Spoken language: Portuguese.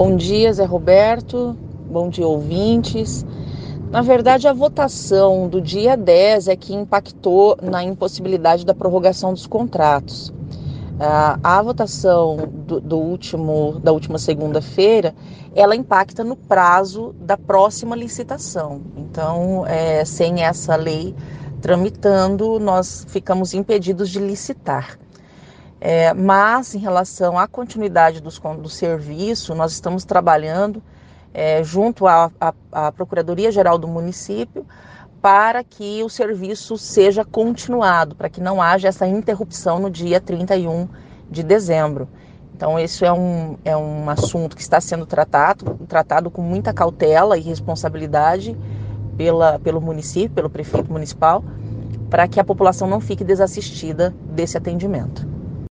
Bom dia, Zé Roberto. Bom dia, ouvintes. Na verdade, a votação do dia 10 é que impactou na impossibilidade da prorrogação dos contratos. A votação da última segunda-feira, ela impacta no prazo da próxima licitação. Então, sem essa lei tramitando, nós ficamos impedidos de licitar. Mas, em relação à continuidade do serviço, nós estamos trabalhando junto à Procuradoria-Geral do município para que o serviço seja continuado, para que não haja essa interrupção no dia 31 de dezembro. Então, esse é um assunto que está sendo tratado com muita cautela e responsabilidade pelo município, pelo prefeito municipal, para que a população não fique desassistida desse atendimento.